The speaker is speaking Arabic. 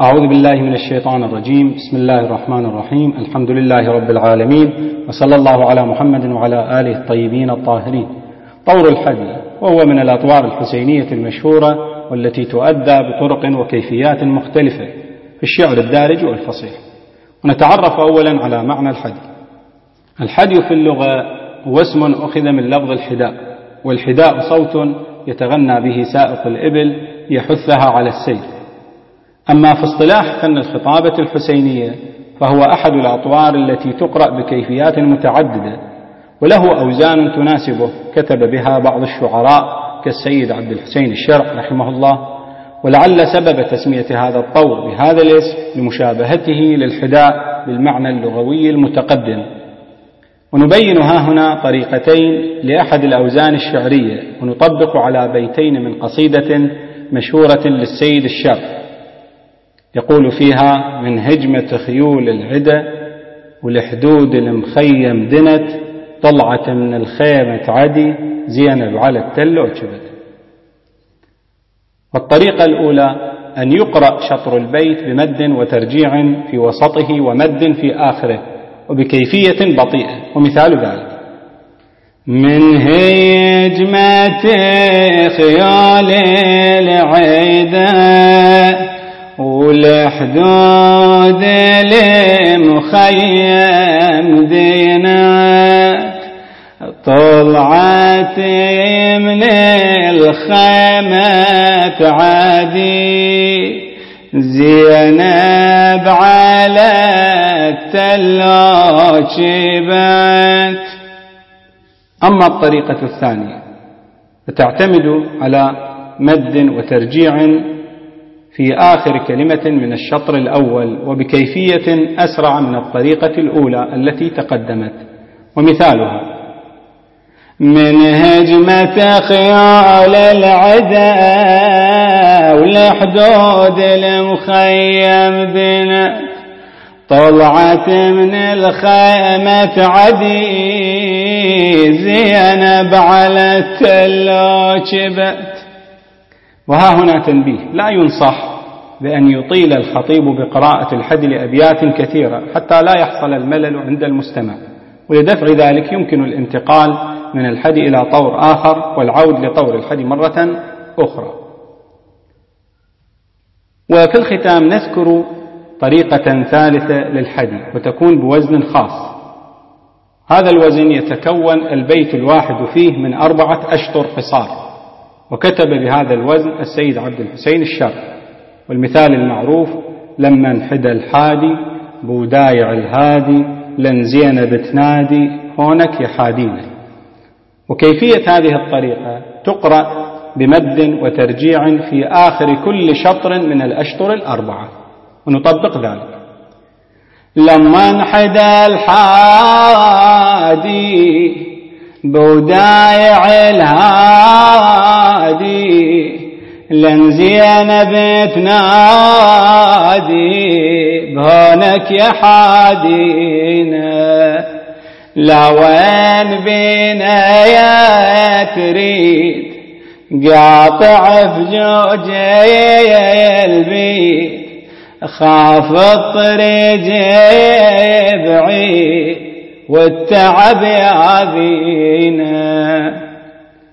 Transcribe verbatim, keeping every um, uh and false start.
أعوذ بالله من الشيطان الرجيم. بسم الله الرحمن الرحيم. الحمد لله رب العالمين، وصلى الله على محمد وعلى آله الطيبين الطاهرين. طور الحدي وهو من الأطوار الحسينية المشهورة، والتي تؤدى بطرق وكيفيات مختلفة في الشعر الدارج والفصيح. ونتعرف أولا على معنى الحدي. الحدي في اللغة هو اسم أخذ من لفظ الحداء، والحداء صوت يتغنى به سائق الإبل يحثها على السير. أما في اصطلاح فن الخطابة الحسينية فهو أحد الأطوار التي تقرأ بكيفيات متعددة، وله أوزان تناسبه كتب بها بعض الشعراء كالسيد عبد الحسين الشرع رحمه الله. ولعل سبب تسمية هذا الطور بهذا الاسم لمشابهته للحداء بالمعنى اللغوي المتقدم. ونبين ها هنا طريقتين لأحد الأوزان الشعرية، ونطبق على بيتين من قصيدة مشهورة للسيد الشرع يقول فيها: من هجمة خيول العدا والحدود المخيم دنت، طلعت من الخيمة عدي زينب على التل وجبت. والطريقة الأولى أن يقرأ شطر البيت بمد وترجيع في وسطه ومد في آخره وبكيفية بطيئة. ومثال ذلك: من هجمة خيال العدا والحدود المخيم دينك، طلعت من الخيمة عادي زينب على التل وجبت. أما الطريقة الثانية فتعتمد على مد وترجيع في آخر كلمة من الشطر الأول وبكيفية أسرع من الطريقة الأولى التي تقدمت. ومثالها: من هجمة خيال العدا والحدود المخيم دنت، طلعت من الخيمة عدي زينب على التل وجبت. وها هنا تنبيه: لا ينصح بأن يطيل الخطيب بقراءة الحدي لأبيات كثيرة حتى لا يحصل الملل عند المستمع، ولدفع ذلك يمكن الانتقال من الحدي إلى طور آخر والعود لطور الحدي مرة أخرى. وفي الختام نذكر طريقة ثالثة للحدي وتكون بوزن خاص. هذا الوزن يتكون البيت الواحد فيه من أربعة أشطر قصار، وكتب بهذا الوزن السيد عبد الحسين الشرع. والمثال المعروف: لما انحدى الحادي بودايع الهادي لن زينب تنادي هونك يا حادينا. وكيفية هذه الطريقة تقرأ بمد وترجيع في آخر كل شطر من الأشطر الأربعة. ونطبق ذلك: لما انحدى الحادي بودايع الهادي لن زينب تنادي بهونك يا حادينا. لا وين بينا يا تريد قاطع فجوجي البيت، خاف الطريق بعيد والتعب يعذينا.